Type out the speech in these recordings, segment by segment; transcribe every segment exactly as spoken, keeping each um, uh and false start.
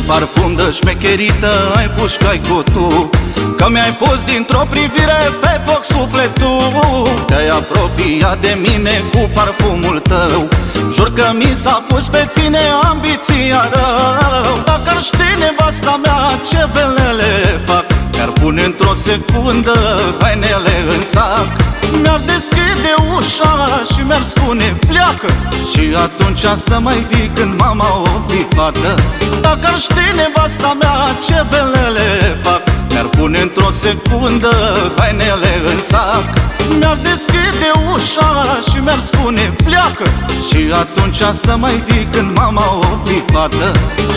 parfum de șmecherită ai pușcai cu tu, că mi-ai pus dintr-o privire pe foc sufletul. Te-ai apropiat de mine cu parfumul tău, jur că mi s-a pus pe tine ambiția rău. Dacă ar ști nevasta mea ce belele fac, mi-ar pune într-o secundă hainele în sac. Mi-ar deschide ușa și mi-ar spune pleacă, și atunci să mai vii când mama o fi fată. Dacă ar ști nevasta mea ce belele fac, mi-ar pune într-o secundă hainele în sac. Mi-ar deschide ușa și mi-ar spune pleacă, și atunci să mai vii când mama o fi fată.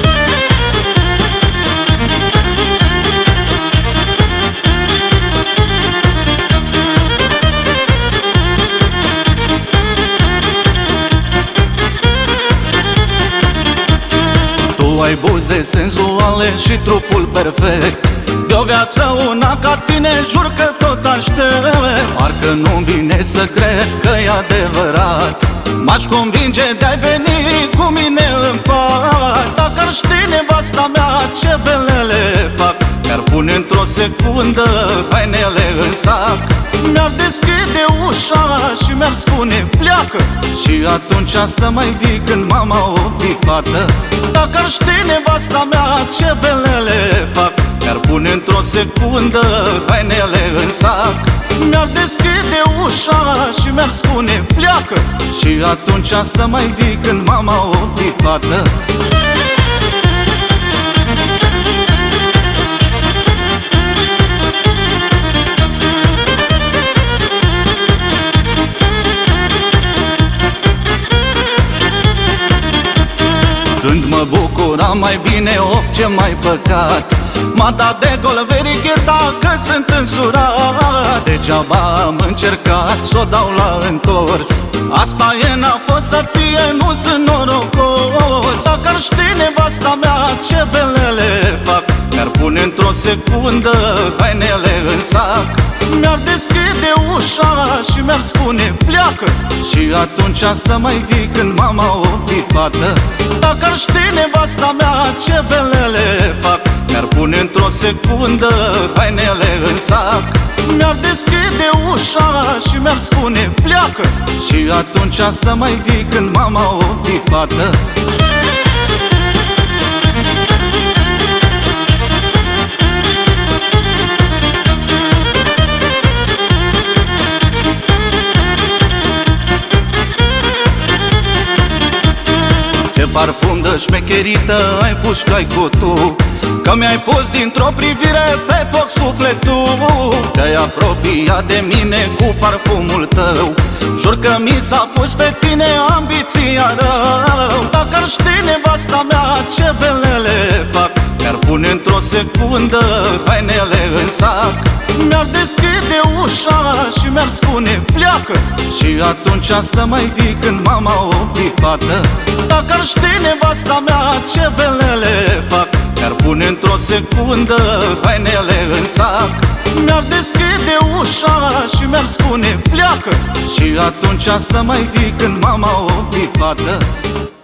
Ai buze senzuale și trupul perfect, de o viață una ca tine jur că tot aștept. Parcă nu-mi vine să cred că e adevărat, m-aș convinge de-ai veni cu mine în pat. Dacă ar ști nevasta mea ce belele fac, mi-ar pune într-o secundă hainele în sac. Mi-ar deschide ușa și mi-ar spune pleacă, și atunci să mai vii când mama o fi fată. Dacă ar ști nevasta mea ce belele fac, mi-ar pune într-o secundă hainele în sac. Mi-ar deschide ușa și mi-ar spune pleacă, și atunci să mai vii când mama o fi fată. Când mă bucuram mai bine, of ce mai păcat, m-a dat de gol verigheta că sunt însurat. Degeaba am încercat s-o dau la întors, asta e, n-a fost să fie, nu sunt norocos. Dacă ar ști nevasta mea ce belele fac, mi-ar pune într-o secundă hainele în sac. Mi-ar deschide ușa și mi-ar spune pleacă, și atunci să mai vii când mama o fi fată. Dacă ar ști nevasta mea ce belele fac, mi-ar pune într-o secundă hainele în sac. Mi-ar deschide ușa și mi-ar spune pleacă, și atunci să mai vii când mama o fi fată. Ce parfum de șmecherită ai pușcai cu tu, că mi-ai pus dintr-o privire pe foc sufletul. Te-ai apropiat de mine cu parfumul tău, jur că mi s-a pus pe tine ambiția rău. Dacă ar ști nevasta mea ce belele fac, mi-ar pune într-o secundă hainele în sac. Mi-ar deschide ușa și mi-ar spune pleacă, și atunci să mai vii când mama o fi fată. Dacă ar ști nevasta mea ce belele fac, mi-ar pune într-o secundă hainele în sac. Mi-ar deschide ușa și mi-ar spune pleacă, și atunci să mai vii când mama o fi fată.